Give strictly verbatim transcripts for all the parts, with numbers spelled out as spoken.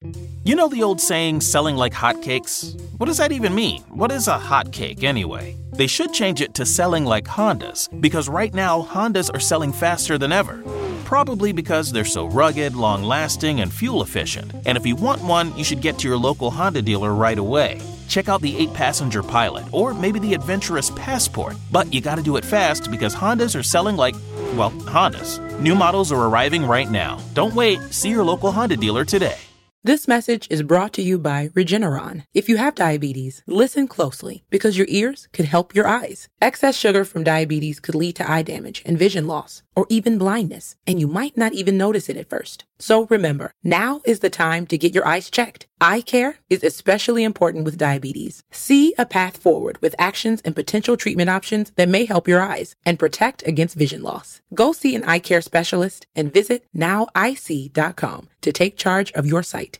You know the old saying, selling like hotcakes? What does that even mean? What is a hotcake anyway? They should change it to selling like Hondas, because right now Hondas are selling faster than ever. Probably because they're so rugged, long-lasting, and fuel-efficient. And if you want one, you should get to your local Honda dealer right away. Check out the eight-passenger Pilot, or maybe the adventurous Passport. But you gotta do it fast because Hondas are selling like, well, Hondas. New models are arriving right now. Don't wait. See your local Honda dealer today. This message is brought to you by Regeneron. If you have diabetes, listen closely because your ears could help your eyes. Excess sugar from diabetes could lead to eye damage and vision loss, or even blindness, and you might not even notice it at first. So remember, now is the time to get your eyes checked. Eye care is especially important with diabetes. See a path forward with actions and potential treatment options that may help your eyes and protect against vision loss. Go see an eye care specialist and visit now I see dot com to take charge of your sight.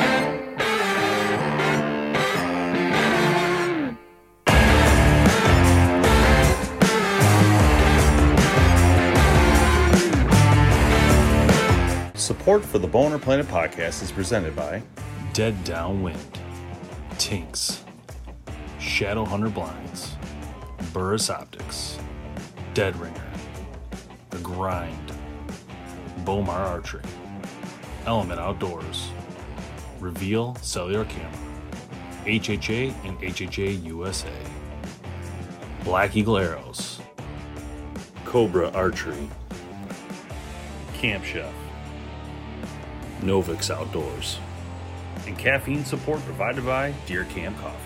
Support for the Boner Planet podcast is presented by Dead Downwind, Tinks, Shadow Hunter Blinds, Burris Optics, Dead Ringer, The Grind, Bomar Archery, Element Outdoors, Reveal Cellular Camera, H H A and H H A U S A, Black Eagle Arrows, Cobra Archery, Camp Chef, Novix Outdoors, and caffeine support provided by Deer Camp Coffee.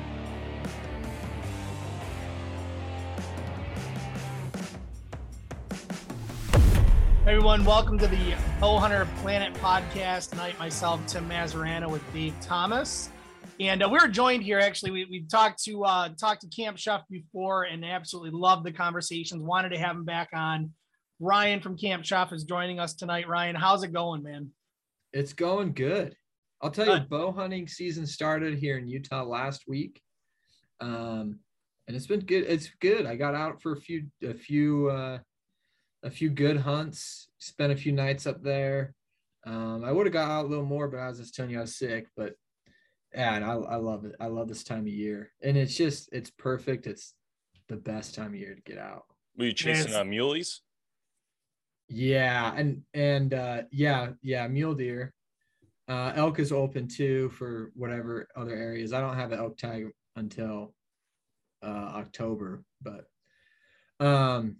Hey everyone, welcome to the Bowhunter Planet podcast. Tonight, myself, Tim Mazarano, with Dave Thomas. And uh, we're joined here, actually, we, we talked to uh, talked to Camp Chef before and absolutely loved the conversations. Wanted to have him back on. Ryan from Camp Chef is joining us tonight. Ryan, how's it going, man? It's going good. I'll tell you, bow hunting season started here in Utah last week. Um, and it's been good. It's good. I got out for a few, a few, uh, a few good hunts, spent a few nights up there. Um, I would have got out a little more, but I was just telling you I was sick, but yeah, and I, I love it. I love this time of year, and it's just, it's perfect. It's the best time of year to get out. Were you chasing on muleys? Yeah. And, and, uh, yeah, yeah. Mule deer, uh, elk is open too for whatever other areas. I don't have an elk tag until, uh, October, but, um,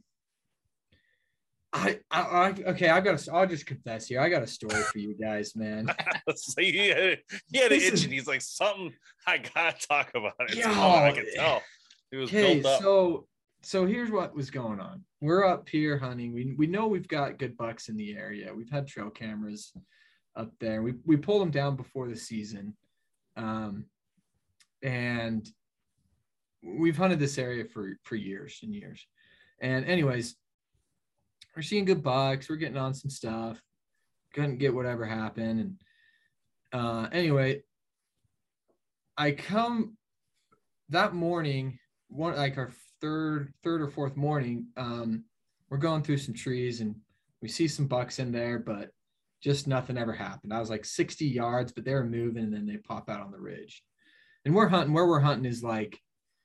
I, I, I okay, I got a, I'll just confess here. I got a story for you guys, man. So he had, he had an itch and he's like, something I gotta talk about it. Yo, I can tell. He was okay, built up. so so here's what was going on. We're up here hunting. We we know we've got good bucks in the area. We've had trail cameras up there. We we pulled them down before the season. Um and we've hunted this area for for years and years. And anyways, we're seeing good bucks. We're getting on some stuff. Couldn't get whatever happened. And uh, anyway, I come that morning, one like our third, third or fourth morning. Um, we're going through some trees and we see some bucks in there, but just nothing ever happened. I was like sixty yards, but they were moving and then they pop out on the ridge. And we're hunting. Where we're hunting is like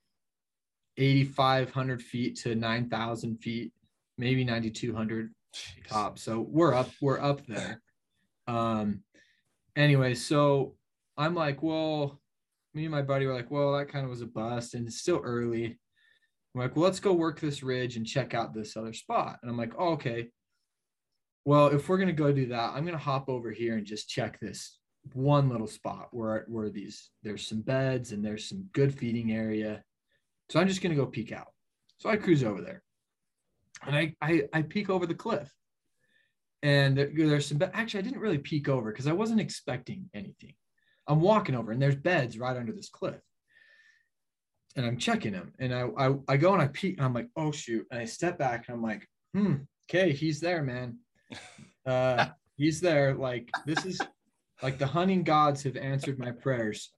eighty-five hundred feet to nine thousand feet. Maybe ninety-two hundred top. So we're up, we're up there. Um, anyway, so I'm like, well, me and my buddy were like, well, that kind of was a bust and it's still early. I'm like, well, let's go work this ridge and check out this other spot. And I'm like, oh, okay. Well, if we're going to go do that, I'm going to hop over here and just check this one little spot where, where these, there's some beds and there's some good feeding area. So I'm just going to go peek out. So I cruise over there. And I, I, I peek over the cliff and there, there's some, actually, I didn't really peek over because I wasn't expecting anything. I'm walking over and there's beds right under this cliff and I'm checking them. And I, I, I go and I peek and I'm like, oh shoot. And I step back and I'm like, hmm, okay, he's there, man. Uh, he's there. Like, this is like the hunting gods have answered my prayers.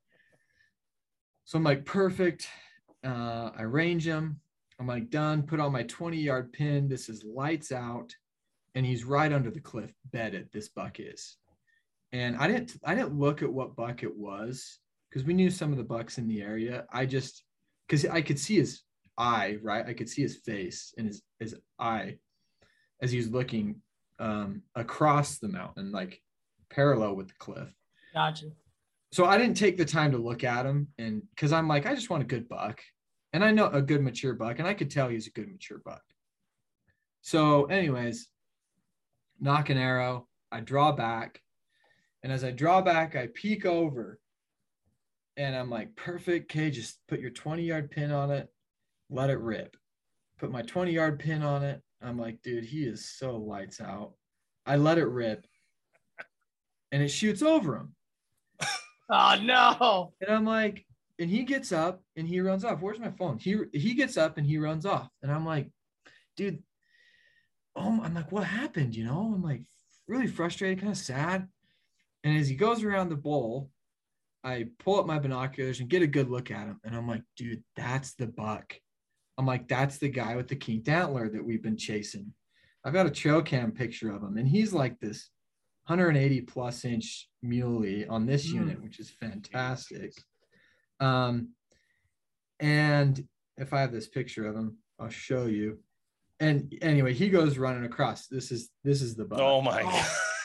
So I'm like, perfect. Uh, I range him. I'm like, done, put on my twenty yard pin. This is lights out. And he's right under the cliff bedded. This buck is. And I didn't I didn't look at what buck it was because we knew some of the bucks in the area. I just because I could see his eye, right? I could see his face and his his eye as he was looking um, across the mountain, like parallel with the cliff. Gotcha. So I didn't take the time to look at him, and because I'm like, I just want a good buck, and I know a good mature buck, and I could tell he's a good mature buck. So, anyways, knock an arrow. I draw back. And as I draw back, I peek over and I'm like, perfect. Okay, just put your twenty yard pin on it. Let it rip. Put my twenty yard pin on it. I'm like, dude, he is so lights out. I let it rip and it shoots over him. Oh, no. And I'm like, and he gets up and he runs off. Where's my phone? He, he gets up and he runs off. And I'm like, dude, oh, I'm like, what happened? You know, I'm like really frustrated, kind of sad. And as he goes around the bowl, I pull up my binoculars and get a good look at him. And I'm like, dude, that's the buck. I'm like, that's the guy with the kinked antler that we've been chasing. I've got a trail cam picture of him. And he's like this one hundred eighty plus inch muley on this mm. unit, which is fantastic. Um, and if I have this picture of him, I'll show you. And anyway, he goes running across. This is, this is the buck. Oh my God.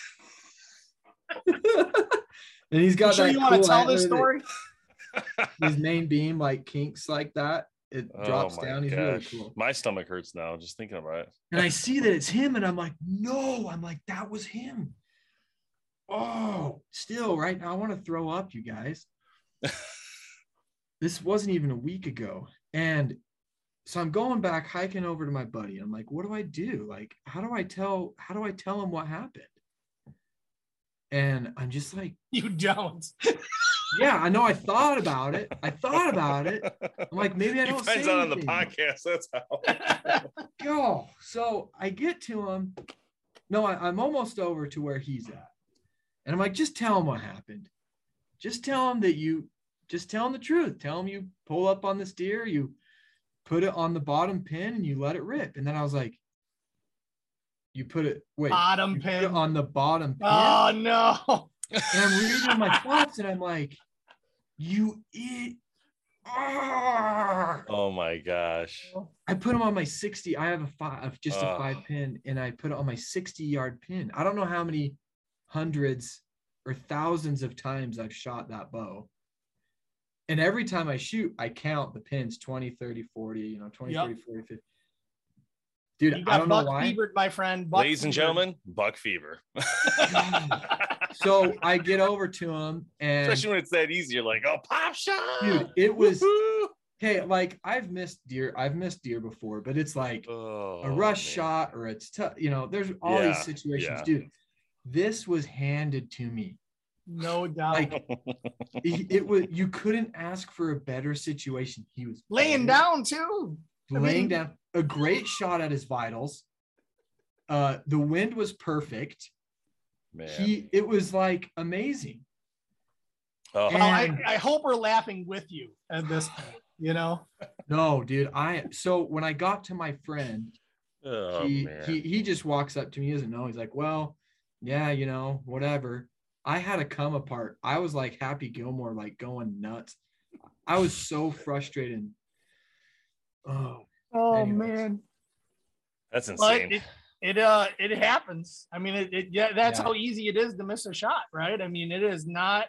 And he's got sure that you cool want to tell this story? His main beam like kinks like that. It drops oh down. He's gosh. really cool. My stomach hurts now just thinking about it. And I see that it's him, and I'm like, no, I'm like, that was him. Oh, still right now, I want to throw up, you guys. This wasn't even a week ago. And so I'm going back hiking over to my buddy. I'm like, what do I do? Like, how do I tell, how do I tell him what happened? And I'm just like, you don't. Yeah, I know. I thought about it. I thought about it. I'm like, maybe I don't say finds out on the anything. podcast. That's how. Yo, so I get to him. No, I, I'm almost over to where he's at. And I'm like, just tell him what happened. Just tell him that you, just tell him the truth. Tell him you pull up on this deer, you put it on the bottom pin, and you let it rip. And then I was like, you put it, wait. Bottom you pin. put it on the bottom pin. Oh, no. And I'm reading my thoughts, and I'm like, you eat. Oh my gosh. I put them on my sixty. I have a five, just a uh, five pin, and I put it on my sixty yard pin. I don't know how many hundreds or thousands of times I've shot that bow. And every time I shoot, I count the pins twenty, thirty, forty, you know, twenty, yep. thirty, forty, fifty. Dude, you got I don't buck know why. fevered, my friend. Buck Ladies and fevered. gentlemen, buck fever. So I get over to him, and especially when it's that easy, you're like, oh, pop shot. Dude, it was okay. Like I've missed deer, I've missed deer before, but it's like oh, a rush man. shot or it's tough. You know, there's all yeah, these situations, yeah. dude. This was handed to me. No doubt. Like it, it was. You couldn't ask for a better situation. He was laying down too. Laying I mean, down. A great shot at his vitals. Uh, the wind was perfect. Man. He, it was like amazing. Oh. Well, I, I hope we're laughing with you at this point, you know? No, dude. I, so when I got to my friend, oh, he, man. he, he just walks up to me. He doesn't know. He's like, well, yeah, you know, whatever. I had to come apart. I was like Happy Gilmore, like going nuts. I was so frustrated. Oh, oh anyways. man. That's insane. But it, it uh it happens. I mean, it, it yeah, that's Yeah. how easy it is to miss a shot, right? I mean, it is not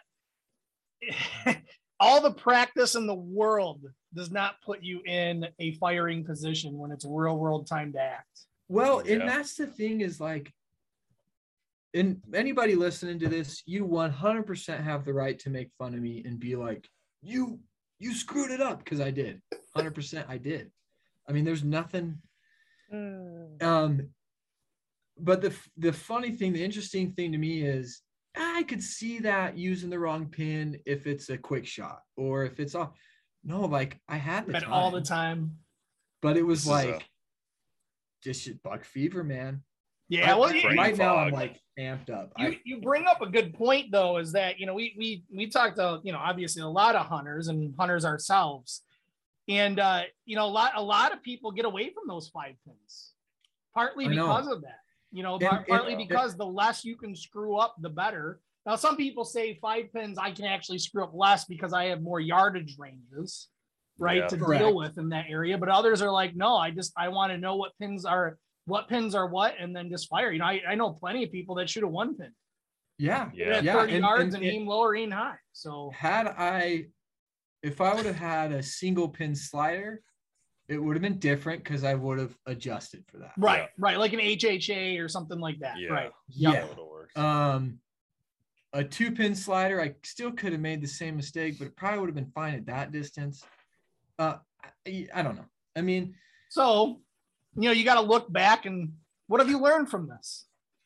all the practice in the world does not put you in a firing position when it's real world time to act. Well, Yeah. and that's the thing is like, and anybody listening to this, you one hundred percent have the right to make fun of me and be like, you, you screwed it up. Cause I did one hundred percent. I did. I mean, there's nothing, um, but the, the funny thing, the interesting thing to me is I could see that using the wrong pin if it's a quick shot or if it's off. No, like I had the But time, all the time. but it was This is like a- just shit, buck fever, man. Yeah, I- well, I- you, brain right now I'm fog. like amped up. you, I, you bring up a good point though, is that, you know, we we we talked to, you know, obviously a lot of hunters and hunters ourselves. And uh, you know, a lot a lot of people get away from those five pins, partly I know. because of that. You know, And- par- partly and- because the less you can screw up, the better. Now, some people say five pins, I can actually screw up less because I have more yardage ranges, right, Yeah. to Correct. deal with in that area. But others are like, no, I just, I want to know what pins are, what pins are what, and then just fire. You know, I, I know plenty of people that shoot a one pin. Yeah. They're Yeah. at Yeah, thirty and- yards and and, it- aim low or aim high. So Had I, if I would have had a single pin slider, it would have been different because I would have adjusted for that. right, Yeah. right, like an H H A or something like that. Yeah. Right. Yeah. That would've worked. Um, a two pin slider, I still could have made the same mistake, but it probably would have been fine at that distance. Uh, I, I don't know. I mean, So, you know, you got to look back and what have you learned from this?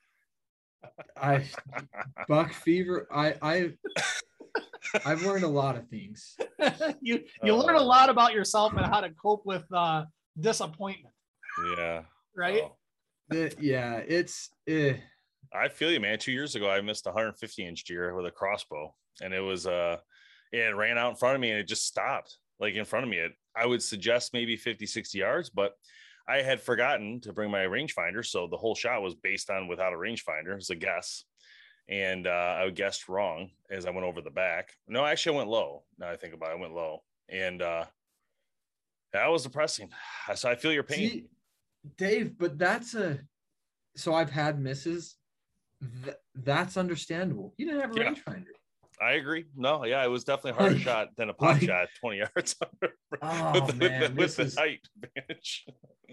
I buck fever. I I I've learned a lot of things. you you learn a Uh. lot about yourself and how to cope with uh, disappointment, Yeah. right? Oh. The- yeah, it's eh, I feel you, man. Two years ago, I missed a one fifty inch deer with a crossbow, and it was uh, it ran out in front of me, and it just stopped, like in front of me. It, I would suggest maybe fifty, sixty yards, but I had forgotten to bring my rangefinder, so the whole shot was based on without a rangefinder. It's a guess, and uh, I guessed wrong as I went over the back. No, actually, I went low. Now I think about it, I went low, and uh, that was depressing. So I feel your pain. see, Dave, but that's a so I've had misses. Th- that's understandable. You didn't have a Yeah. rangefinder. I agree. No, yeah, it was definitely a harder Like- shot than a pop like- shot twenty yards Oh, with, the- man, with, the, this with is- the height advantage.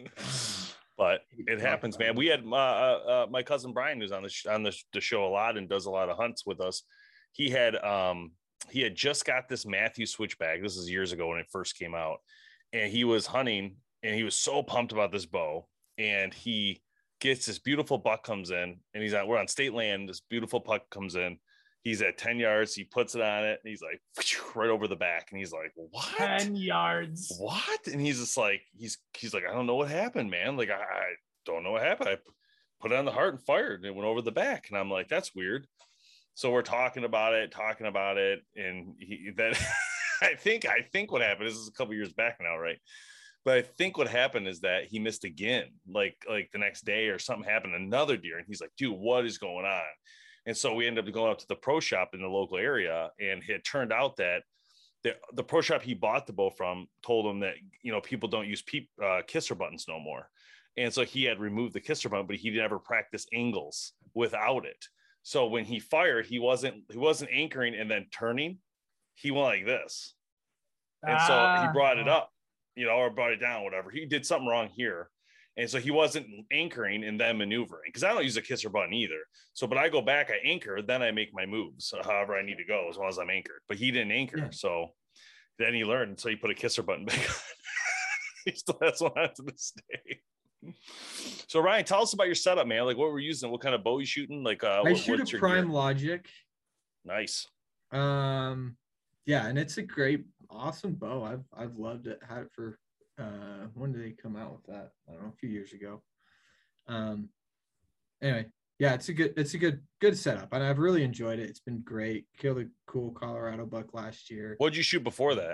But it happens, man. We had uh, uh, my cousin Brian, who's on the sh- on the, sh- the show a lot and does a lot of hunts with us. He had um he had just got this Matthew switchback. This is years ago when it first came out, and he was hunting, and he was so pumped about this bow, and he gets this beautiful buck comes in, and he's on we're on state land. This beautiful buck comes in. He's at ten yards. He puts it on it, and he's like right over the back, and he's like, "What? ten yards. What?" And he's just like, he's he's like, "I don't know what happened, man. Like, I, I don't know what happened. I put it on the heart and fired, and it went over the back." And I'm like, "That's weird." So we're talking about it, talking about it, and he that I think I think what happened. This is a couple years back now, right? But I think what happened is that he missed again, like like the next day or something happened, another deer, and he's like, "Dude, what is going on?" And so we ended up going up to the pro shop in the local area, and it turned out that the, the pro shop he bought the bow from told him that, you know, people don't use peep, uh, kisser buttons no more. And so he had removed the kisser button, but he never practiced angles without it. So when he fired, he wasn't he wasn't anchoring and then turning. He went like this. And so he Ah. brought it up, you know, or brought it down, whatever. He did something wrong here. And so he wasn't anchoring and then maneuvering, because I don't use a kisser button either. So, but I go back, I anchor, then I make my moves however I need to go as long as I'm anchored. But he didn't anchor. Yeah. So then he learned. So he put a kisser button back on. He still has one on to this day. So Ryan, tell us about your setup, man. Like, what we're using, what kind of bow you shooting? Like, uh, I what, shoot what's a your Prime gear? Logic. Nice. Um, yeah, and it's a great, awesome bow. I've I've loved it. Had it for uh, when did they come out with that? I don't know, a few years ago. Um, anyway, yeah, it's a good, it's a good, good setup, and I've really enjoyed it. It's been great. Killed a cool Colorado buck last year. What'd you shoot before that?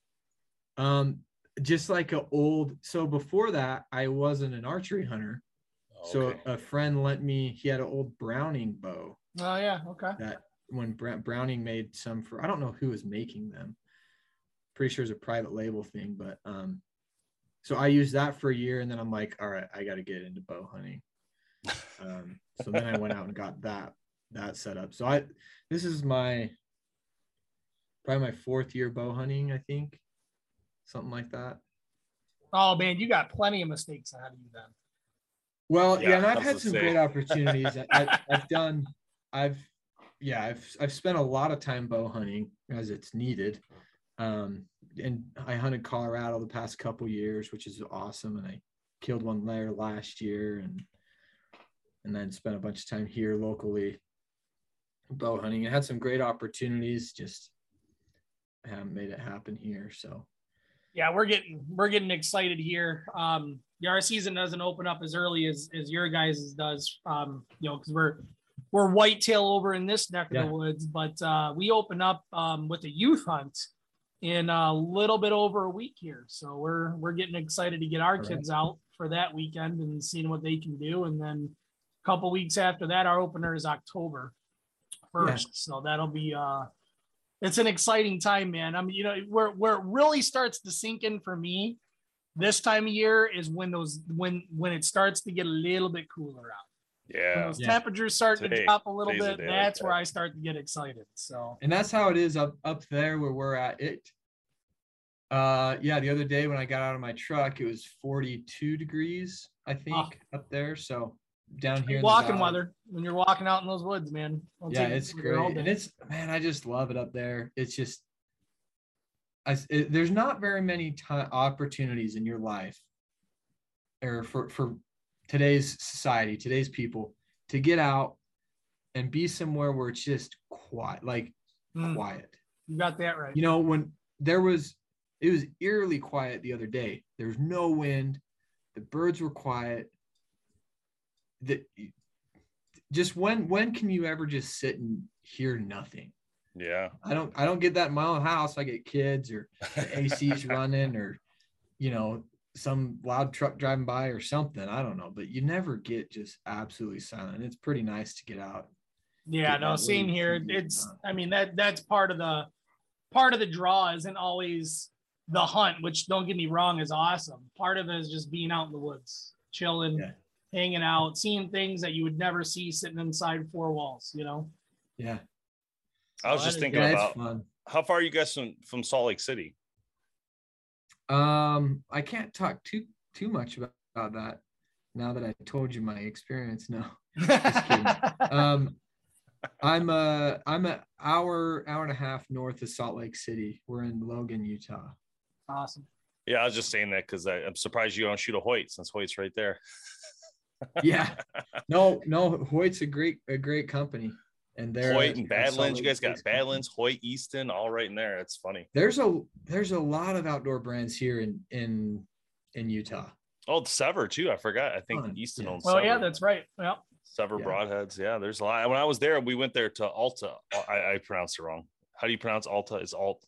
Um, just like a old. So before that, I wasn't an archery hunter. Oh, So okay. a friend lent me. He had an old Browning bow. Oh yeah, okay. That when Bra- Browning made some for, I don't know who was making them. Pretty sure it's a private label thing, but um, so I used that for a year, and then I'm like, all right, I got to get into bow hunting. Um, so then I went out and got that that set up. So I, this is my probably my fourth year bow hunting, I think, something like that. Oh man, you got plenty of mistakes ahead of you then. Well, yeah, Yeah, and I I've was had gonna some say. great opportunities. I, I've done, I've, yeah, I've I've spent a lot of time bow hunting as it's needed, um, and I hunted Colorado the past couple years, which is awesome, and I killed one there last year, and and then spent a bunch of time here locally bow hunting. and had some great opportunities, just haven't made it happen here. So Yeah, we're getting we're getting excited here. Um, yeah, our season doesn't open up as early as as your guys' does. Um, you know, because we're we're whitetail over in this neck of Yeah. the woods, but uh, we open up um, with a youth hunt in a little bit over a week here. So we're we're getting excited to get our All right. kids out for that weekend and seeing what they can do. And then a couple weeks after that, our opener is October first. Yeah. So that'll be uh it's an exciting time, man. I mean, you know, where where it really starts to sink in for me this time of year is when those when when it starts to get a little bit cooler out. Yeah. When those yeah. temperatures start Today, to drop a little bit, a that's like where that. I start to get excited. So and that's how it is up up there where we're at. It uh yeah, the other day when I got out of my truck, it was forty-two degrees, I think, oh. up there. So down here, walking weather when you're walking out in those woods, man. I'll yeah, it's great, and it's man, I just love it up there. It's just, I it, there's not very many time opportunities in your life, or for for today's society, today's people, to get out and be somewhere where it's just quiet, like mm. quiet. You got that right. You know, when there was, it was eerily quiet the other day. There was no wind. The birds were quiet. That just when when can you ever just sit and hear nothing? Yeah, I don't I don't get that in my own house. I get kids or the A C's running, or you know, some loud truck driving by or something. I don't know, but you never get just absolutely silent. It's pretty nice to get out. Yeah, no, same here. It's I mean that that's part of the part of the draw isn't always the hunt, which don't get me wrong is awesome. Part of it is just being out in the woods, chilling. Yeah. Hanging out, seeing things that you would never see sitting inside four walls, you know? Yeah. I was so just thinking yeah, about how far are you guys from, from Salt Lake City? Um, I can't talk too too much about, about that now that I told you my experience. No, just kidding. um, I'm uh I'm an hour, hour and a half north of Salt Lake City. We're in Logan, Utah. Awesome. Yeah, I was just saying that because I'm surprised you don't shoot a Hoyt since Hoyt's right there. Yeah, no, no. Hoyt's a great, a great company, and they're Hoyt and Badlands. You guys got Badlands, Hoyt, Easton, all right in there. It's funny. There's a there's a lot of outdoor brands here in in in Utah. Oh, Sever too. I forgot. I think Easton yeah. owns. Well, Sever. yeah, that's right. Yeah, Sever yeah. Broadheads. Yeah, there's a lot. When I was there, we went there to Alta. I, I pronounced it wrong. How do you pronounce Alta? It's Alt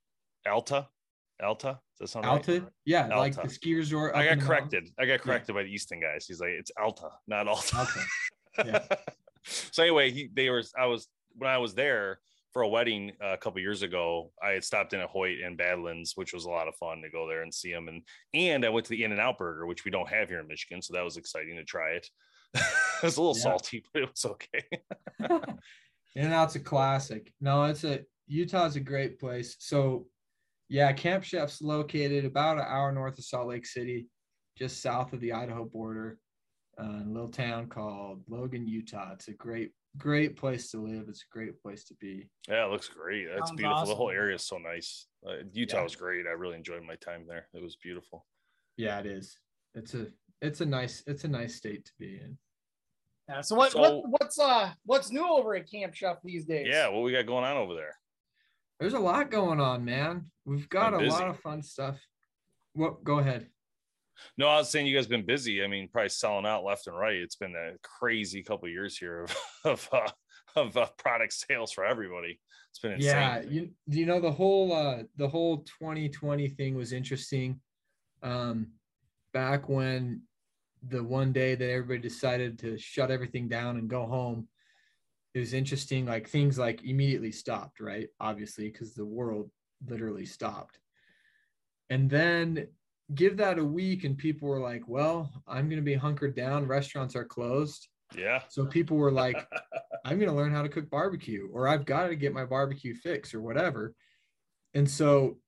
Alta. Alta? Does that sound Alta? Right? Yeah, Alta. Like the ski resort. I got corrected. Mountain. I got corrected yeah. by the Easton guys. He's like, it's Alta, not Alta. Alta. Yeah. So anyway, he they were. I was when I was there for a wedding uh, a couple years ago. I had stopped in at Hoyt and Badlands, which was a lot of fun to go there and see them. And and I went to the In-N-Out Burger, which we don't have here in Michigan, so that was exciting to try it. It was a little yeah. salty, but it was okay. In-N-Out's a classic. No, it's a Utah's a great place. So. Yeah, Camp Chef's located about an hour north of Salt Lake City, just south of the Idaho border, uh, in a little town called Logan, Utah. It's a great, great place to live. It's a great place to be. Yeah, it looks great. It's beautiful. Awesome. The whole area is so nice. Uh, Utah yeah. was great. I really enjoyed my time there. It was beautiful. Yeah, it is. It's a, it's a nice, it's a nice state to be in. Yeah. So what, so, what what's uh, what's new over at Camp Chef these days? Yeah, what we got going on over there? There's a lot going on, man. We've got a lot of fun stuff. What? Go ahead. No, I was saying you guys been busy. I mean, probably selling out left and right. It's been a crazy couple of years here of of uh, of uh, product sales for everybody. It's been insane. Yeah, you you know the whole uh, the whole twenty twenty thing was interesting. Um, back when the one day that everybody decided to shut everything down and go home. It was interesting, like things like immediately stopped, right? Obviously, because the world literally stopped. And then give that a week and people were like, well, I'm going to be hunkered down. Restaurants are closed. Yeah. So people were like, I'm going to learn how to cook barbecue, or I've got to get my barbecue fix or whatever. And so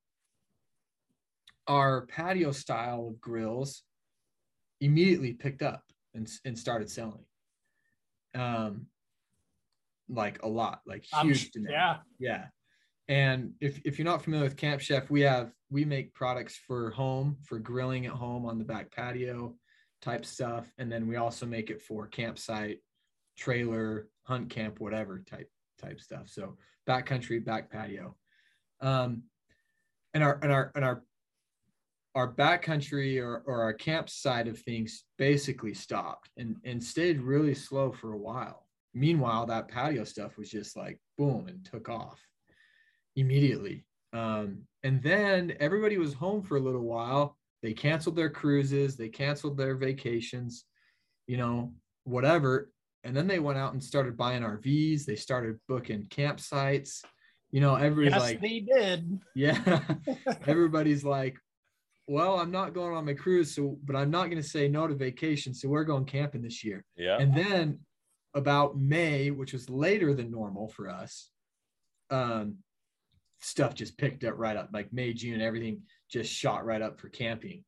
our patio style of grills immediately picked up and, and started selling. Um, like a lot, like huge um, demand. Yeah. Yeah. And if, if you're not familiar with Camp Chef, we have, we make products for home, for grilling at home on the back patio type stuff. And then we also make it for campsite, trailer, hunt camp, whatever type, type stuff. So backcountry, back patio. Um, and our, and our, and our, our backcountry or, or our camp side of things basically stopped and, and stayed really slow for a while. Meanwhile, that patio stuff was just like boom and took off immediately. Um, and then everybody was home for a little while. They canceled their cruises, they canceled their vacations, you know, whatever. and then they went out and started buying R Vs. They started booking campsites. You know, everybody's yes, like, they did. Yeah. Everybody's like, well, I'm not going on my cruise, so but I'm not going to say no to vacation. So we're going camping this year. Yeah. And then about May, which was later than normal for us, um, stuff just picked up right up. Like May, June, everything just shot right up for camping.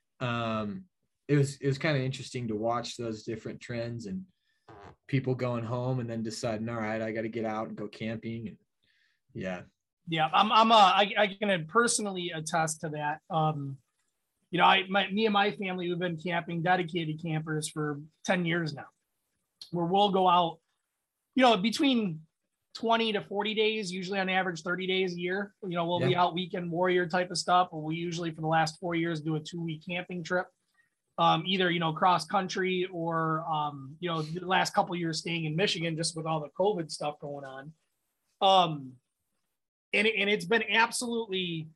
Um, it was it was kind of interesting to watch those different trends and people going home and then deciding, all right, I got to get out and go camping. And yeah. Yeah, I'm. I'm. Uh, I, I can personally attest to that. Um, you know, I, my, me and my family, we've been camping, dedicated campers for ten years now, where we'll go out, you know, between twenty to forty days, usually on average thirty days a year. You know, we'll Yeah. be out weekend warrior type of stuff. But we usually for the last four years do a two week camping trip, um, either, you know, cross country or, um, you know, the last couple of years staying in Michigan just with all the COVID stuff going on. Um, and, it, and it's been absolutely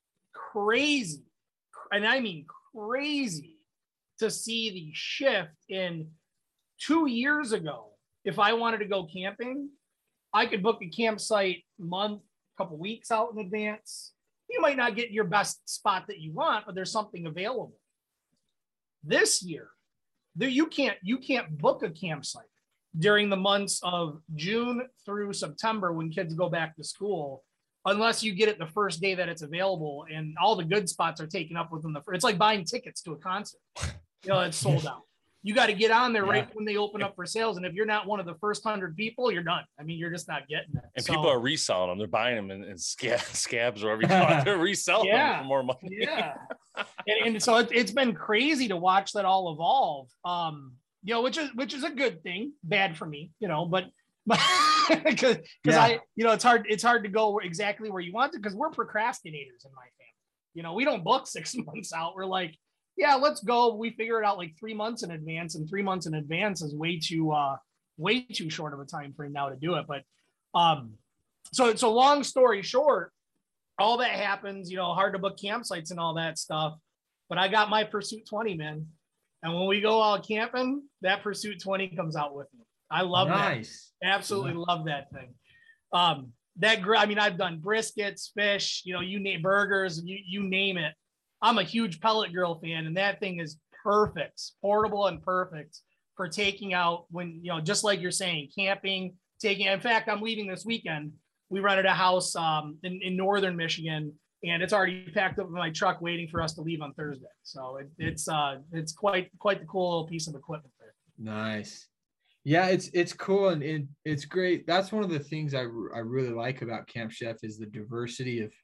crazy. And I mean crazy to see the shift in two years ago. If I wanted to go camping, I could book a campsite a month, a couple weeks out in advance. You might not get your best spot that you want, but there's something available. This year, there you can't you can't book a campsite during the months of June through September when kids go back to school, unless you get it the first day that it's available, and all the good spots are taken up within the first. It's like buying tickets to a concert. You know, it's sold out. You got to get on there right Yeah. when they open up for sales. And if you're not one of the first hundred people, you're done. I mean, you're just not getting it. And So, people are reselling them. They're buying them in, in scab, scabs or whatever you call it. They're reselling Yeah. them for more money. yeah. And, and so it, it's been crazy to watch that all evolve. Um, you know, which is which is a good thing, bad for me, you know, but but because Yeah. I, you know, it's hard, it's hard to go exactly where you want to, because we're procrastinators in my family. You know, we don't book six months out. We're like, yeah, let's go. We figure it out like three months in advance, and three months in advance is way too, uh, way too short of a time frame now to do it. But, um, so, so long story short, all that happens, you know, hard to book campsites and all that stuff. But I got my Pursuit twenty, man. And when we go out camping, that Pursuit twenty comes out with me. I love Nice. that. Absolutely love that thing. Um, that gr- I mean, I've done briskets, fish, you know, you name burgers, you you name it. I'm a huge Pellet Grill fan, and that thing is perfect, portable and perfect for taking out when, you know, just like you're saying, camping, taking. In fact, I'm leaving this weekend. We rented a house um, in, in northern Michigan, and it's already packed up in my truck waiting for us to leave on Thursday. So it, it's uh, it's quite quite the cool little piece of equipment there. Nice. Yeah, it's it's cool and it, it's great. That's one of the things I, I really like about Camp Chef is the diversity of.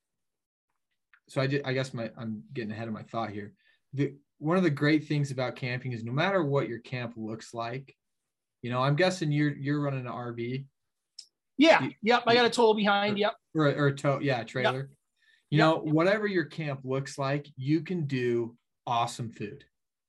So I did, I guess my I'm getting ahead of my thought here. The one of the great things about camping is no matter what your camp looks like, you know, I'm guessing you're you're running an R V. Yeah. You- Yep. I got a tow behind. Yep. Or, or a tow, yeah, trailer. You Yep. know, whatever your camp looks like, you can do awesome food.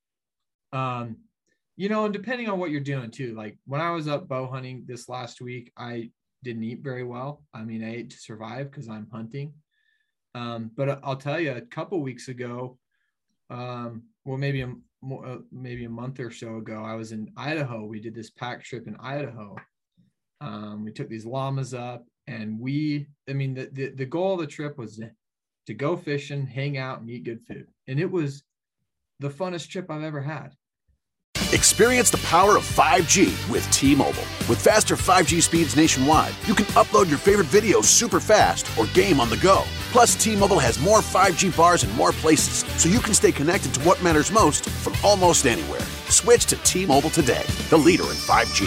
Um, you know, and depending on what you're doing too. Like when I was up bow hunting this last week, I didn't eat very well. I mean, I ate to survive because I'm hunting. Um, but I'll tell you, a couple weeks ago, um, well, maybe a more, uh, maybe a month or so ago, I was in Idaho. We did this pack trip in Idaho. Um, we took these llamas up, and we, I mean, the, the, the goal of the trip was to go fishing, hang out, and eat good food. And it was the funnest trip I've ever had. Experience the power of five G with T-Mobile. With faster five G speeds nationwide, you can upload your favorite videos super fast or game on the go. Plus, T-Mobile has more five G bars in more places, so you can stay connected to what matters most from almost anywhere. Switch to T-Mobile today, the leader in five G.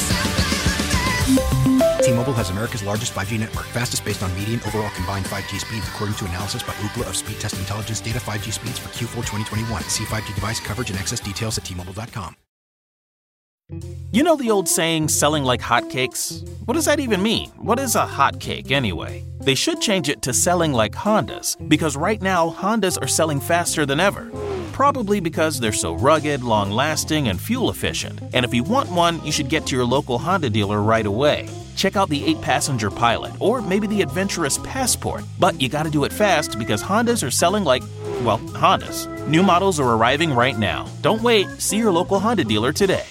T-Mobile has America's largest five G network, fastest based on median overall combined five G speeds, according to analysis by Ookla of Speed Test Intelligence data. five G speeds for Q four twenty twenty-one. See five G device coverage and access details at T Mobile dot com. You know the old saying, selling like hotcakes? What does that even mean? What is a hotcake anyway? They should change it to selling like Hondas, because right now Hondas are selling faster than ever. Probably because they're so rugged, long-lasting, and fuel-efficient. And if you want one, you should get to your local Honda dealer right away. Check out the eight passenger Pilot, or maybe the adventurous Passport. But you gotta do it fast because Hondas are selling like, well, Hondas. New models are arriving right now. Don't wait. See your local Honda dealer today.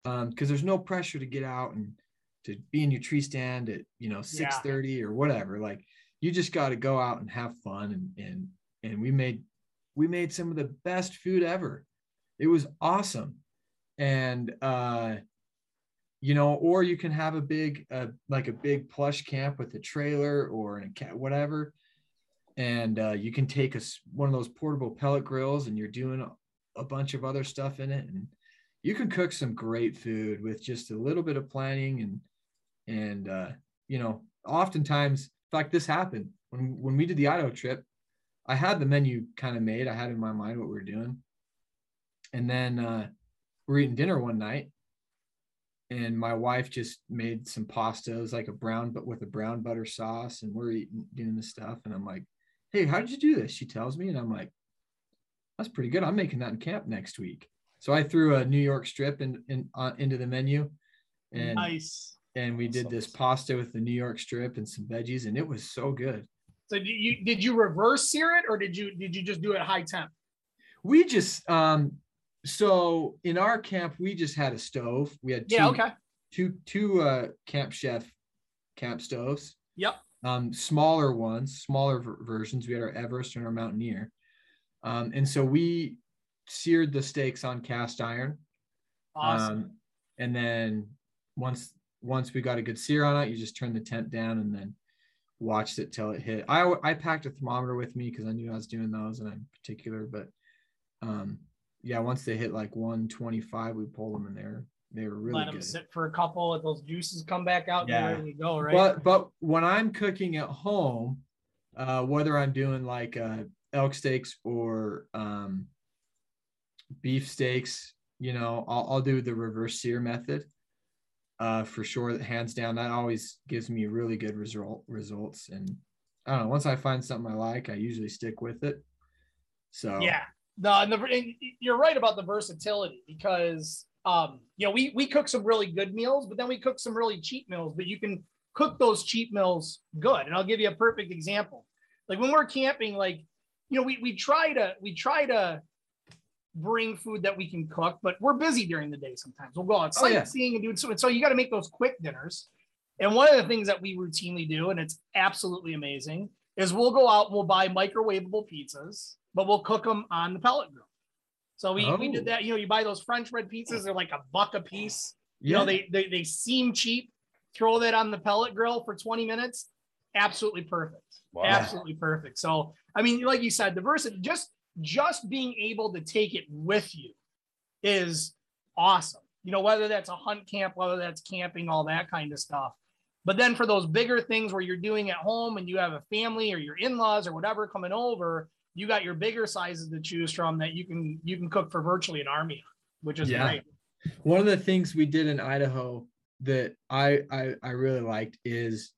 Um, because there's no pressure to get out and to be in your tree stand at, you know, six thirty yeah. or whatever. Like, you just got to go out and have fun. And, and, and we made, we made some of the best food ever. It was awesome. And, uh, you know, or you can have a big, uh, like a big plush camp with a trailer or a cat, whatever. And uh, you can take a, one of those portable pellet grills and you're doing a, a bunch of other stuff in it. And you can cook some great food with just a little bit of planning. And, and, uh, you know, oftentimes, in fact, this happened when, when we did the Idaho trip. I had the menu kind of made. I had in my mind what we were doing. And then uh, we're eating dinner one night. And my wife just made some pasta. It was like a brown, but with a brown butter sauce. And we're eating, doing this stuff. And I'm like, hey, how did you do this? She tells me. And I'm like, that's pretty good. I'm making that in camp next week. So I threw a New York strip in, in uh, into the menu. And, nice. And we did this pasta with the New York strip and some veggies. And it was so good. So did you, did you reverse sear it, or did you, did you just do it high temp? We just, um, so in our camp, we just had a stove. We had two, yeah, okay. two, two uh, Camp Chef camp stoves. Yep. Um, smaller ones, smaller ver- versions. We had our Everest and our Mountaineer. Um, and so we seared the steaks on cast iron. Awesome. Um, and then once, once we got a good sear on it, you just turn the temp down and then watched it till it hit. I, I packed a thermometer with me because I knew I was doing those and I'm particular, but um, yeah, once they hit like one twenty-five, we pulled them in there. They were really Let good. them sit for a couple of those juices come back out. Yeah. And ready to go, right? But, but when I'm cooking at home, uh, whether I'm doing like uh, elk steaks or um, beef steaks, you know, I'll, I'll do the reverse sear method uh, for sure. Hands down, that always gives me really good result results. And I don't know, once I find something I like, I usually stick with it. So yeah. No, and, the, and you're right about the versatility because, um, you know, we, we cook some really good meals, but then we cook some really cheap meals, but you can cook those cheap meals good. And I'll give you a perfect example. Like when we're camping, like, you know, we, we try to, we try to bring food that we can cook, but we're busy during the day. Sometimes we'll go out Oh, yeah. sightseeing and doing so. And so you got to make those quick dinners. And one of the things that we routinely do, and it's absolutely amazing, is we'll go out and we'll buy microwavable pizzas, but we'll cook them on the pellet grill. So we, Oh. we did that. You know, you buy those French bread pizzas, they're like a buck a piece. You Yeah. know, they, they, they seem cheap. Throw that on the pellet grill for twenty minutes. Absolutely perfect. Wow. Absolutely perfect. So, I mean, like you said, diversity, just, just being able to take it with you is awesome. You know, whether that's a hunt camp, whether that's camping, all that kind of stuff. But then for those bigger things where you're doing at home and you have a family or your in-laws or whatever coming over, you got your bigger sizes to choose from that you can, you can cook for virtually an army, which is Yeah. great. One of the things we did in Idaho that I, I, I really liked is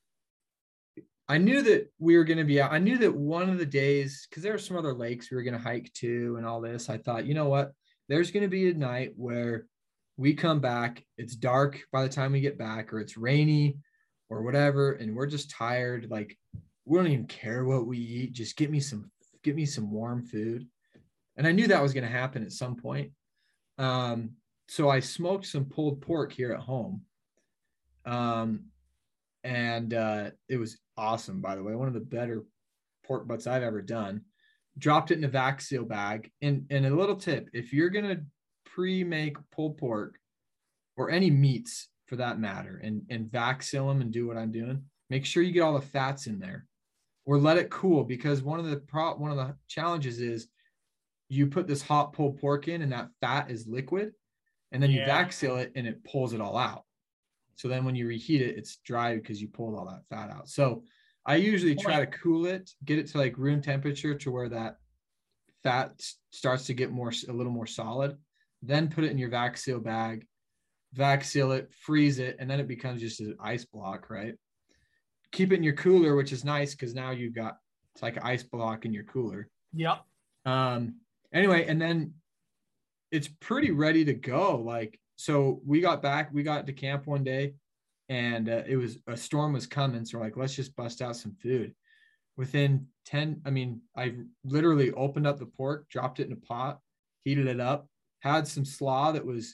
I knew that we were going to be out. I knew that one of the days, because there were some other lakes we were going to hike to and all this, I thought, you know what, there's going to be a night where we come back, it's dark by the time we get back, or it's rainy or whatever, and we're just tired. Like, we don't even care what we eat. Just get me some, get me some warm food. And I knew that was going to happen at some point. Um, so I smoked some pulled pork here at home. Um, and uh, it was awesome, by the way. One of the better pork butts I've ever done. Dropped it in a vac seal bag. And, and a little tip, if you're going to pre-make pulled pork or any meats for that matter, and, and vac seal them and do what I'm doing, make sure you get all the fats in there or let it cool, because one of the pro one of the challenges is you put this hot pulled pork in and that fat is liquid, and then you Yeah. vac seal it and it pulls it all out. So then when you reheat it, it's dry because you pulled all that fat out. So I usually try to cool it, get it to like room temperature to where that fat starts to get more, a little more solid. Then put it in your vac seal bag, vac seal it, freeze it, and then it becomes just an ice block, right? Keep it in your cooler, which is nice because now you've got, it's like an ice block in your cooler. Yep. Um, anyway, and then it's pretty ready to go. Like, so we got back, we got to camp one day, and uh, it was, a storm was coming. So we're like, let's just bust out some food. Within ten, I mean, I literally opened up the pork, dropped it in a pot, heated it up, had some slaw that was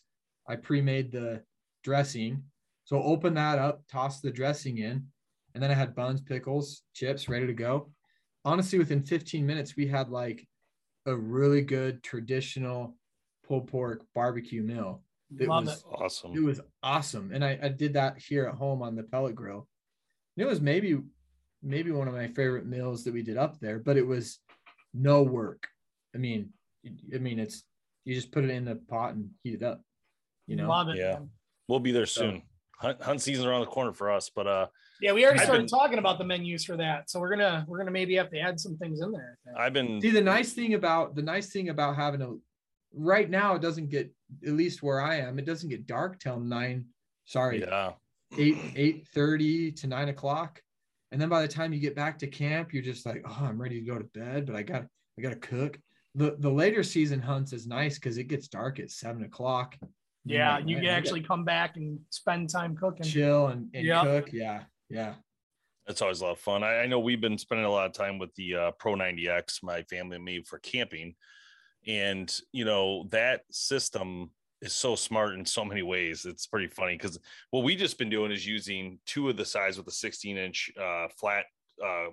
I pre-made the dressing. So open that up, toss the dressing in, and then I had buns, pickles, chips ready to go. Honestly, within fifteen minutes, we had like a really good traditional pulled pork barbecue meal. It Love was it. Awesome. It was awesome. And I, I did that here at home on the pellet grill. And it was maybe, maybe one of my favorite meals that we did up there, but it was no work. I mean, I mean, it's, you just put it in the pot and heat it up, you know? Love it. Yeah. Man. We'll be there soon. Hunt, hunt season around the corner for us, but uh, yeah, we already I've started been, talking about the menus for that, so we're gonna we're gonna maybe have to add some things in there. I think. I've been see the nice thing about the nice thing about having a right now, it doesn't get, at least where I am, it doesn't get dark till nine. Sorry, yeah, eight eight thirty to nine o'clock, and then by the time you get back to camp, you're just like, oh, I'm ready to go to bed, but I got I got to cook. The the later season hunts is nice because it gets dark at seven o'clock. Yeah, like, you man, can actually come back and spend time cooking, chill and, and yep. cook. Yeah, yeah. It's always a lot of fun. I, I know we've been spending a lot of time with the uh, Pro ninety X, my family and me, for camping. And, you know, that system is so smart in so many ways. It's pretty funny because what we just been doing is using two of the sides with a sixteen inch uh, flat uh,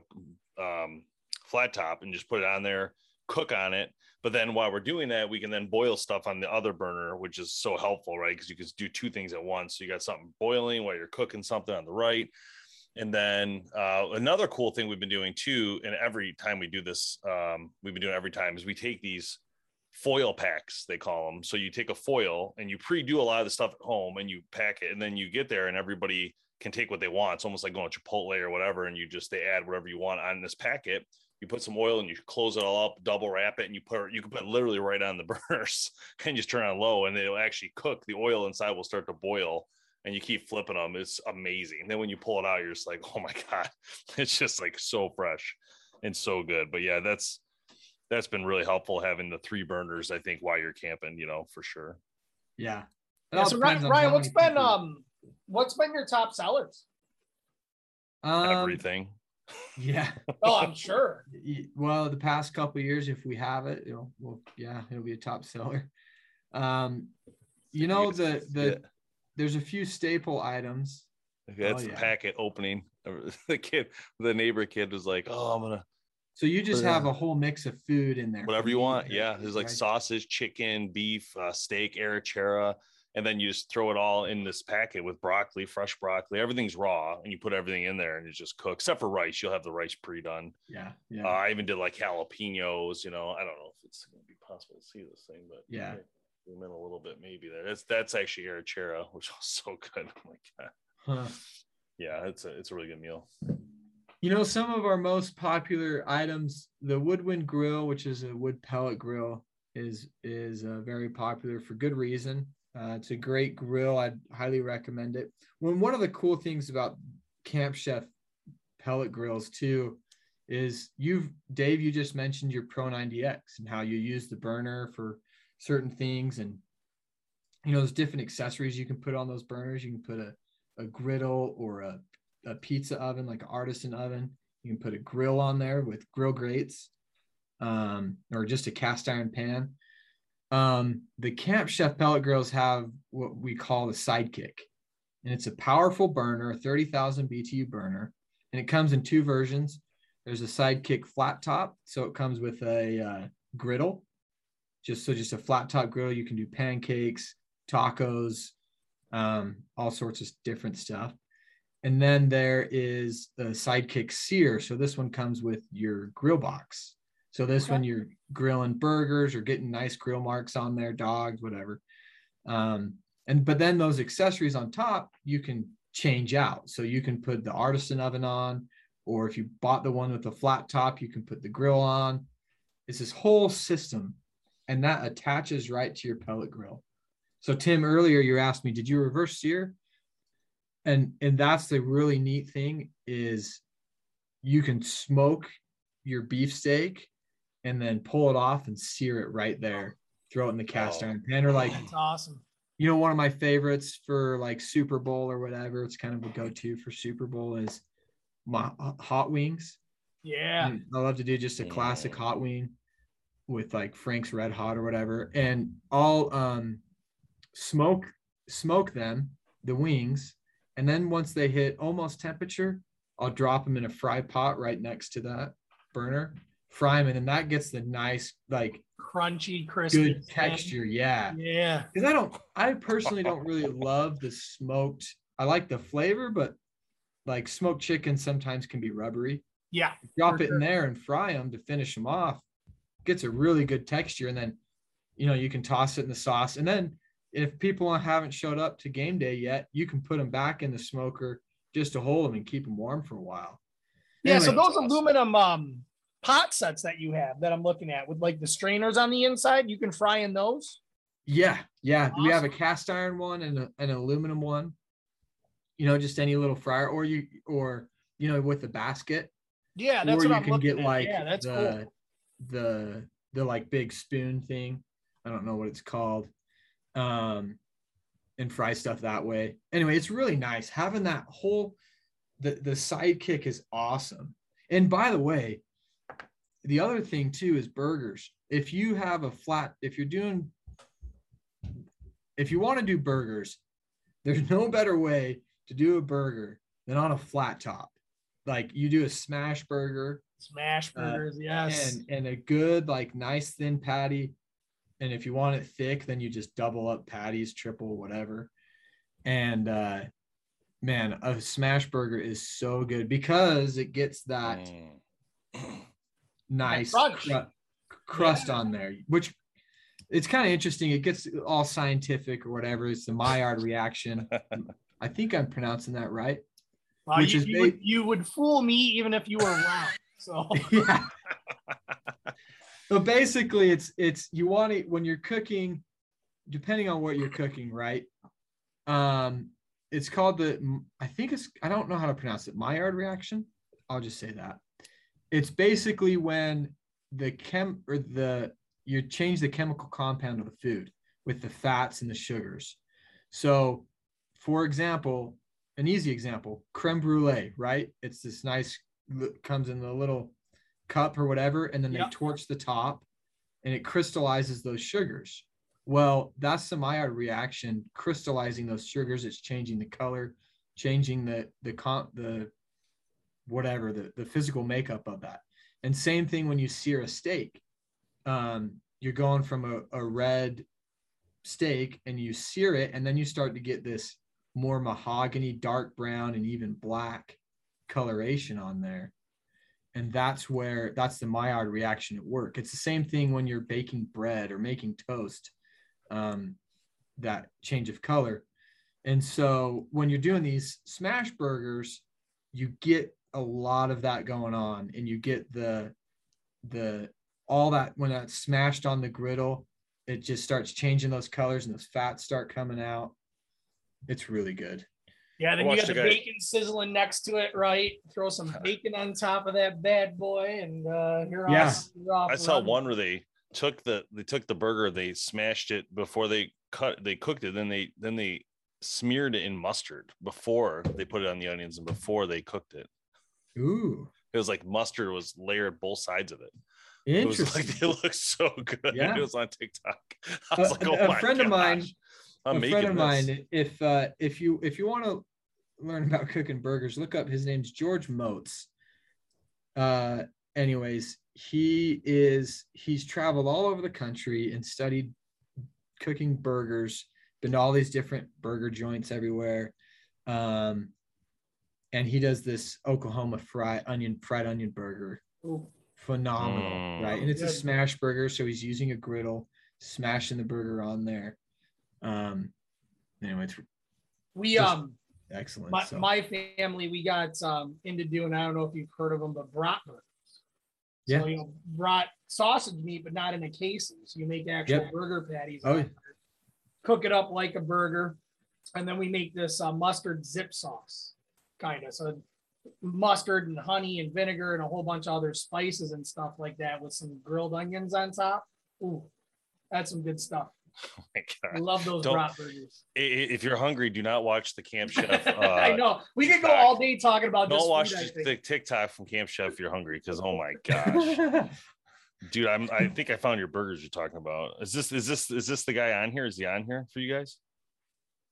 um, flat top and just put it on there, cook on it. But then while we're doing that, we can then boil stuff on the other burner, which is so helpful, right? Because you can do two things at once. So you got something boiling while you're cooking something on the right. And then uh, another cool thing we've been doing too, and every time we do this, um, we've been doing every time, is we take these foil packs, they call them. So you take a foil and you pre-do a lot of the stuff at home and you pack it, and then you get there and everybody can take what they want. It's almost like going to Chipotle or whatever, and you just, they add whatever you want on this packet. You put some oil and you close it all up, double wrap it, and you put, you can put it literally right on the burners and just turn on low, and it'll actually cook. The oil inside will start to boil, and you keep flipping them. It's amazing. And then when you pull it out, you're just like, oh my God, it's just like so fresh and so good. But yeah, that's, that's been really helpful having the three burners, I think, while you're camping, you know, for sure. Yeah. yeah so Ryan, Ryan what's been, people... um, what's been your top sellers? Um, Everything. Yeah. Oh, I'm sure. Well, the past couple of years, if we have it, you know, well, yeah, it'll be a top seller. Um, you know, the the yeah. there's a few staple items. That's oh, the yeah. packet opening. The kid, the neighbor kid was like, "Oh, I'm gonna." So you just have a whole mix of food in there. Whatever you want. Yeah, there's like right? sausage, chicken, beef, uh, steak, arrachera. And then you just throw it all in this packet with broccoli, fresh broccoli. Everything's raw, and you put everything in there, and it just cooks. Except for rice, you'll have the rice pre-done. Yeah, yeah. Uh, I even did like jalapenos. You know, I don't know if it's going to be possible to see this thing, but yeah, zoom in a little bit maybe there. That's that's actually arrachera, which was so good. Oh my God. Huh. Yeah, it's a it's a really good meal. You know, some of our most popular items, the Woodwind grill, which is a wood pellet grill, is is uh, very popular for good reason. Uh, it's a great grill. I'd highly recommend it. Well, one of the cool things about Camp Chef pellet grills too is you've, Dave, you just mentioned your Pro ninety X and how you use the burner for certain things. And, you know, there's different accessories you can put on those burners. You can put a, a griddle or a, a pizza oven, like an artisan oven. You can put a grill on there with grill grates, um, or just a cast iron pan. Um, the Camp Chef pellet grills have what we call the Sidekick, and it's a powerful burner, a thirty thousand B T U burner, and it comes in two versions. There's a Sidekick flat top, so it comes with a uh, griddle, just so just a flat top grill. You can do pancakes, tacos, um, all sorts of different stuff. And then there is the Sidekick sear. So this one comes with your grill box. So this okay. one you're grilling burgers or getting nice grill marks on there, dogs, whatever. Um, and but then those accessories on top, you can change out. So you can put the artisan oven on, or if you bought the one with the flat top, you can put the grill on. It's this whole system, and that attaches right to your pellet grill. So Tim, earlier you asked me, did you reverse sear? And and that's the really neat thing is you can smoke your beefsteak and then pull it off and sear it right there. Throw it in the cast iron pan, or like, that's awesome. You know, one of my favorites for like Super Bowl or whatever, it's kind of a go-to for Super Bowl is my hot wings. Yeah. And I love to do just a classic hot wing with like Frank's Red Hot or whatever. And I'll um, smoke smoke them, the wings. And then once they hit almost temperature, I'll drop them in a fry pot right next to that burner, fry them. And that gets the nice, like crunchy, crispy good texture. Yeah. Yeah. Because I don't, I personally don't really love the smoked. I like the flavor, but like smoked chicken sometimes can be rubbery. Yeah. Drop it sure. in there and fry them to finish them off. Gets a really good texture. And then, you know, you can toss it in the sauce. And then if people haven't showed up to game day yet, you can put them back in the smoker just to hold them and keep them warm for a while. Yeah. Anyway, so those awesome. aluminum um, pot sets that you have that I'm looking at with like the strainers on the inside, you can fry in those. Yeah. Yeah. Awesome. We have a cast iron one and a, an aluminum one, you know, just any little fryer, or you, or, you know, with the basket. Yeah. That's or what you I'm can looking get at. like Yeah, that's the, cool. the, the like big spoon thing. I don't know what it's called. Um, and fry stuff that way. Anyway, it's really nice having that whole, the, the sidekick is awesome. And by the way, the other thing too is burgers. If you have a flat, if you're doing, if you want to do burgers, there's no better way to do a burger than on a flat top. Like you do a smash burger, smash burgers. Uh, yes. And, and a good, like nice thin patty. And if you want it thick, then you just double up patties, triple, whatever. And uh, man, a smash burger is so good because it gets that mm. nice that cru- crust yeah. on there, which it's kind of interesting. It gets all scientific or whatever. It's the Maillard reaction. I think I'm pronouncing that right. Well, which you, is you, would, you would fool me even if you were wrong. So yeah. So basically, it's it's you want it when you're cooking, depending on what you're cooking, right? Um, it's called the I think it's I don't know how to pronounce it. Maillard reaction. I'll just say that. It's basically when the chem or the you change the chemical compound of the food with the fats and the sugars. So, for example, an easy example, creme brulee, right? It's this nice comes in the little cup or whatever, and then yep. they torch the top and it crystallizes those sugars. Well, that's the Maillard reaction, crystallizing those sugars. It's changing the color, changing the the comp the whatever the, the physical makeup of that. And same thing when you sear a steak. Um, you're going from a, a red steak and you sear it, and then you start to get this more mahogany, dark brown, and even black coloration on there. And that's where that's the Maillard reaction at work. It's the same thing when you're baking bread or making toast, um, that change of color. And so when you're doing these smash burgers, you get a lot of that going on, and you get the, the, all that when that's smashed on the griddle, it just starts changing those colors and those fats start coming out. It's really good. Yeah, then you got the guy. bacon sizzling next to it, right? Throw some bacon on top of that bad boy, and uh, you're yeah. off. You're off I saw running. one where they took the they took the burger, they smashed it before they cut, they cooked it, then they then they smeared it in mustard before they put it on the onions and before they cooked it. Ooh, it was like mustard was layered both sides of it. Interesting. It was like they look so good. Yeah. It was on TikTok. I was a, like, oh a my friend gosh, of mine, I'm a making friend of this. mine. If uh, if you if you want to learn about cooking burgers, look up, his name's George Motes. Uh, anyways, he is he's traveled all over the country and studied cooking burgers, been to all these different burger joints everywhere. Um, and he does this Oklahoma fried onion fried onion burger. Ooh. Phenomenal, Mm. right? And it's Good. a smash burger, so he's using a griddle, smashing the burger on there. Um, anyway, it's We just um excellent. my, so. my family, we got um into doing, I don't know if you've heard of them, but brat burgers. Yeah. So, you know, brat sausage meat, but not in a casing. So you make actual Yep. burger patties. Oh, out yeah. of it, cook it up like a burger, and then we make this uh, mustard zip sauce, kind of. So mustard and honey and vinegar and a whole bunch of other spices and stuff like that with some grilled onions on top. Ooh, that's some good stuff. Oh my I God. love those Don't- brat burgers. I- i- If you're hungry, do not watch the Camp Chef. Uh, I know. We could go TikTok. all day talking about this. Don't watch food, I the, think. the TikTok from Camp Chef if you're hungry, because oh my gosh, dude, I'm I think I found your burgers you're talking about. Is this is this is this the guy on here? Is he on here for you guys?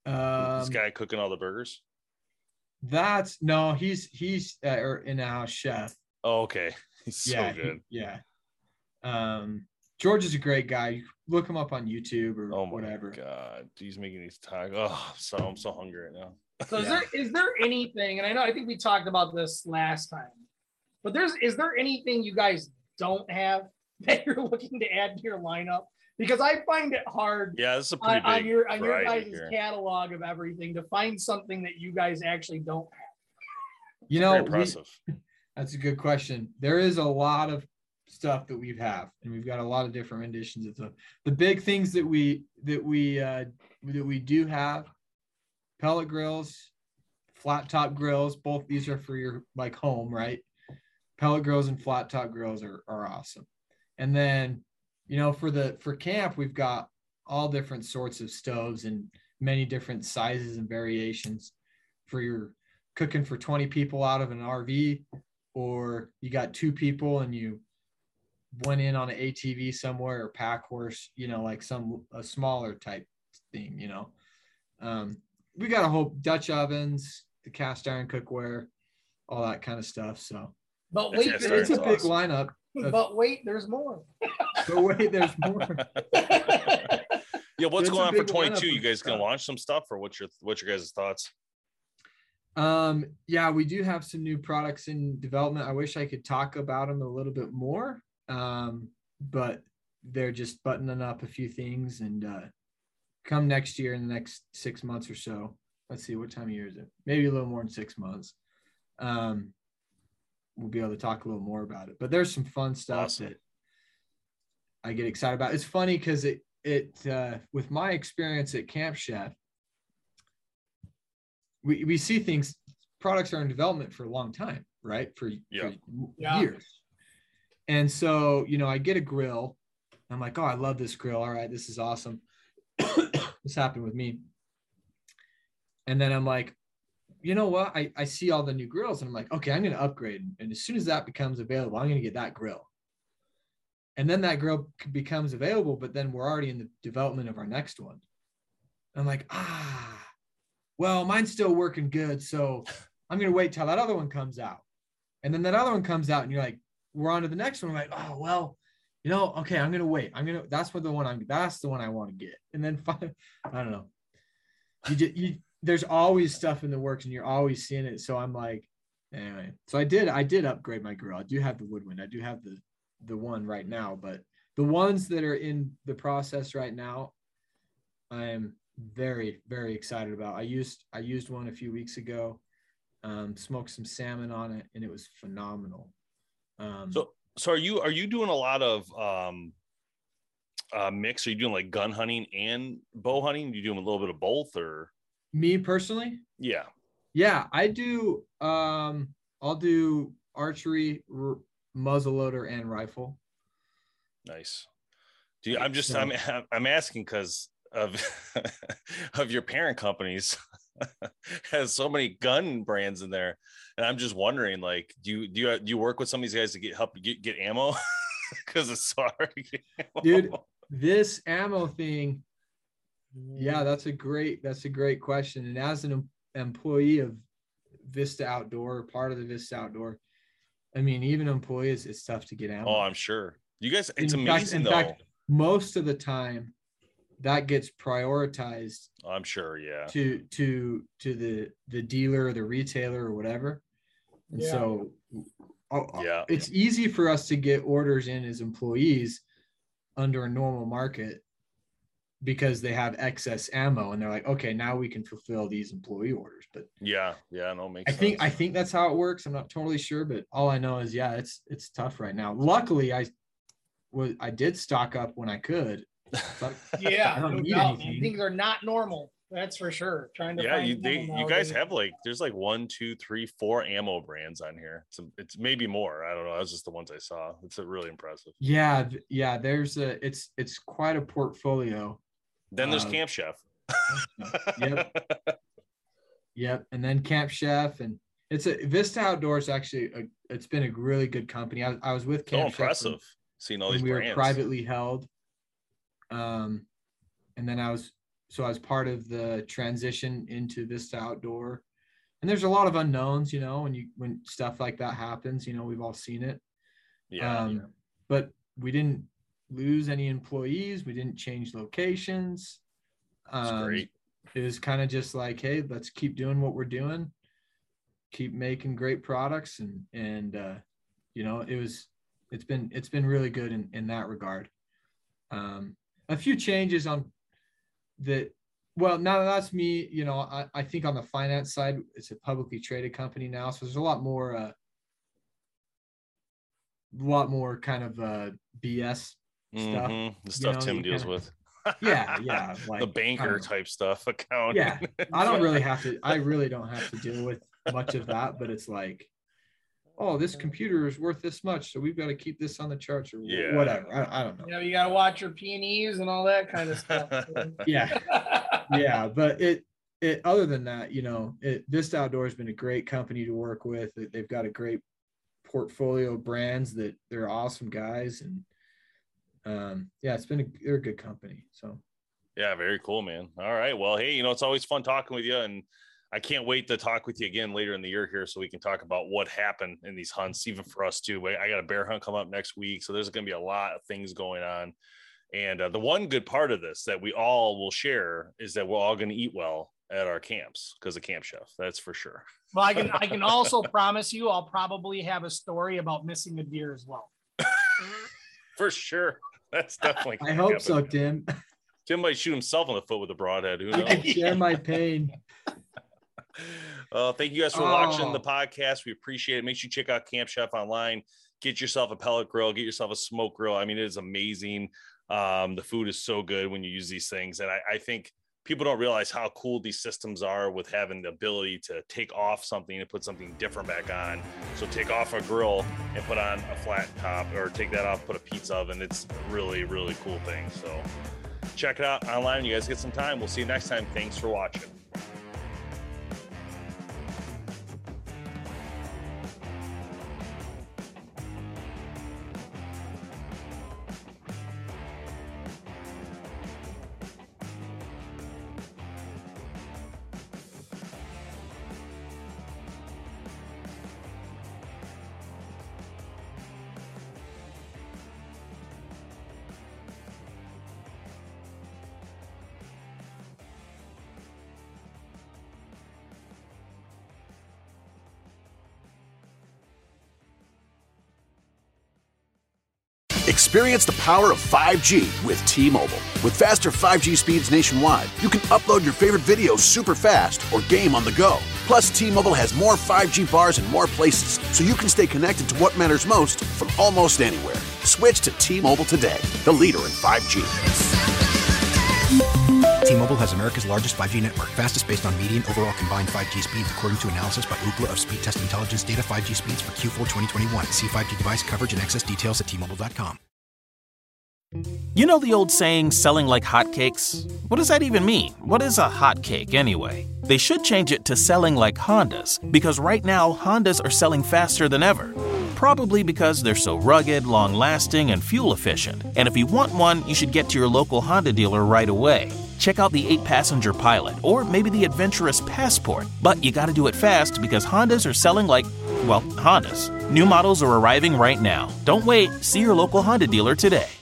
Um, this guy cooking all the burgers. That's no, he's he's uh, or in-house chef. Oh, okay. He's yeah, so good. He, yeah. Um, George is a great guy. You look him up on YouTube or Oh my whatever. God, he's making these tacos. Oh, so I'm so hungry right now. So is Yeah. there is there anything, and I know I think we talked about this last time, but there's is there anything you guys don't have that you're looking to add to your lineup? Because I find it hard Yeah, this is a pretty on, big on your on your variety guys' here. catalog of everything to find something that you guys actually don't have. You Very know, we, impressive. that's a good question. There is a lot of stuff that we have, and we've got a lot of different renditions of stuff. The big things that we that we uh, that we do have: pellet grills, flat top grills. Both these are for your like home, right? Pellet grills and flat top grills are are awesome. And then, you know, for the for camp, we've got all different sorts of stoves and many different sizes and variations for your cooking for twenty people out of an R V, or you got two people and you went in on an A T V somewhere or pack horse, you know, like some a smaller type thing, you know. Um, we got a whole Dutch ovens, the cast iron cookware, all that kind of stuff. So But That's wait, it, there's, it's a big awesome. lineup. Of, but wait, there's more. but wait, there's more. Yeah, what's It's a going on for big lineup twenty-two? You of guys gonna stuff. launch some stuff, or what's your what's your guys' thoughts? Um, yeah, we do have some new products in development. I wish I could talk about them a little bit more. Um, but they're just buttoning up a few things, and uh come next year, in the next six months or so. Let's see, what time of year is it? Maybe a little more than six months. Um, we'll be able to talk a little more about it. But there's some fun stuff Awesome. that I get excited about. It's funny because it it uh with my experience at Camp Chef, we, we see things, products are in development for a long time, right? For, Yeah. for Yeah. years. And so, you know, I get a grill. I'm like, oh, I love this grill. All right, this is awesome. This happened with me. And then I'm like, you know what? I, I see all the new grills and I'm like, okay, I'm going to upgrade. And as soon as that becomes available, I'm going to get that grill. And then that grill becomes available, but then we're already in the development of our next one. I'm like, ah, well, mine's still working good. So I'm going to wait till that other one comes out. And then that other one comes out and you're like, we're on to the next one. I'm like, oh, well, you know, okay, I'm going to wait. I'm going to, that's what the one I'm, that's the one I want to get. And then five, I don't know. You just, you, there's always stuff in the works and you're always seeing it. So I'm like, anyway, so I did, I did upgrade my grill. I do have the Woodwind. I do have the, the one right now, but the ones that are in the process right now, I am very, very excited about. I used, I used one a few weeks ago, um, smoked some salmon on it, and it was phenomenal. Um, So, so are you are you doing a lot of um, uh, mix? Are you doing like gun hunting and bow hunting? You doing a little bit of both, or me personally, yeah? yeah, I do. Um, I'll do archery, r- muzzleloader, and rifle. Nice. Do you, I'm just So- I'm I'm asking because of of your parent companies has so many gun brands in there, and I'm just wondering, like, do you do you do you work with some of these guys to get help you get, get ammo? Because it's so hard to get ammo. Dude, this ammo thing, yeah, that's a great that's a great question. And as an em- employee of Vista Outdoor, part of the Vista Outdoor, I mean, even employees, it's tough to get ammo. Oh, I'm sure you guys. It's In fact- amazing in though. fact, most of the time, that gets prioritized I'm sure, yeah. to to to the the dealer or the retailer or whatever. And Yeah. so oh, Yeah. it's easy for us to get orders in as employees under a normal market because they have excess ammo and they're like, okay, now we can fulfill these employee orders. But Yeah, yeah, no, makes I think sense. I think that's how it works. I'm not totally sure, but all I know is yeah, it's it's tough right now. Luckily, I was I did stock up when I could. But Yeah, I don't no need doubt, man. anything. Things are not normal. That's for sure. Trying to Yeah, find you they ammo you guys nowadays. have like there's like one, two, three, four ammo brands on here. It's it's maybe more. I don't know. That's just the ones I saw. It's really impressive. yeah, th- yeah, there's a it's it's quite a portfolio. Then there's Uh, Camp Chef. Yep. Yep. And then Camp Chef, and it's a Vista Outdoors. Actually, a, it's been a really good company. I, I was with So Camp Chef when- impressive seeing all when these we brands. were privately held. Um, and then I was so as part of the transition into Vista Outdoor, and there's a lot of unknowns, you know, when you, when stuff like that happens, you know, we've all seen it. Yeah. Um, yeah. But we didn't lose any employees. We didn't change locations. That's Um, great. It was kind of just like, hey, let's keep doing what we're doing, keep making great products. And, and, uh, you know, it was, it's been, it's been really good in, in that regard. Um, a few changes on the, well, now that's me, you know, I, I think on the finance side, it's a publicly traded company now. So there's a lot more, uh, a lot more kind of, uh, B S stuff, Mhm. The stuff know, Tim you deals kinda- with. yeah. Yeah. Like The banker um, type stuff, account. yeah, I don't really have to, I really don't have to deal with much of that, but it's like, oh, this computer is worth this much, so we've got to keep this on the charts or Yeah. whatever. I, I don't know. You know, you got to watch your P and Es and all that kind of stuff. Yeah. Yeah. But it, it, other than that, you know, it, Vista Outdoor has been a great company to work with. They've got a great portfolio of brands that they're awesome guys. And um, yeah, it's been a, they're a good company. So. Yeah, very cool, man. All right. Well, hey, you know, it's always fun talking with you, and I can't wait to talk with you again later in the year here so we can talk about what happened in these hunts, even for us too. I got a bear hunt coming up next week, so there's going to be a lot of things going on. And uh, the one good part of this that we all will share is that we're all going to eat well at our camps because of Camp Chef. That's for sure. Well, I can I can also promise you I'll probably have a story about missing a deer as well. For sure. That's definitely I hope so, Tim. Tim might shoot himself in the foot with a broadhead. Who I knows? can share my pain. Uh, thank you guys for Oh. watching the podcast. We appreciate it. Make sure you check out Camp Chef online. Get yourself a pellet grill. Get yourself a smoke grill. I mean, it is amazing. Um, the food is so good when you use these things. And I, I think people don't realize how cool these systems are with having the ability to take off something and put something different back on. So take off a grill and put on a flat top, or take that off, put a pizza oven. It's a really, really cool thing. So check it out online. You guys get some time. We'll see you next time. Thanks for watching. Experience the power of five G with T-Mobile. With faster five G speeds nationwide, you can upload your favorite videos super fast or game on the go. Plus, T-Mobile has more five G bars in more places, so you can stay connected to what matters most from almost anywhere. Switch to T-Mobile today, the leader in five G. T-Mobile has America's largest five G network, fastest based on median overall combined five G speeds, according to analysis by Ookla of Speed Test Intelligence data. five G speeds for Q four twenty twenty-one. See five G device coverage and access details at T Mobile dot com. You know the old saying, selling like hotcakes? What does that even mean? What is a hotcake anyway? They should change it to selling like Hondas, because right now Hondas are selling faster than ever. Probably because they're so rugged, long-lasting, and fuel-efficient. And if you want one, you should get to your local Honda dealer right away. Check out the eight passenger Pilot, or maybe the adventurous Passport. But you gotta do it fast because Hondas are selling like, well, Hondas. New models are arriving right now. Don't wait. See your local Honda dealer today.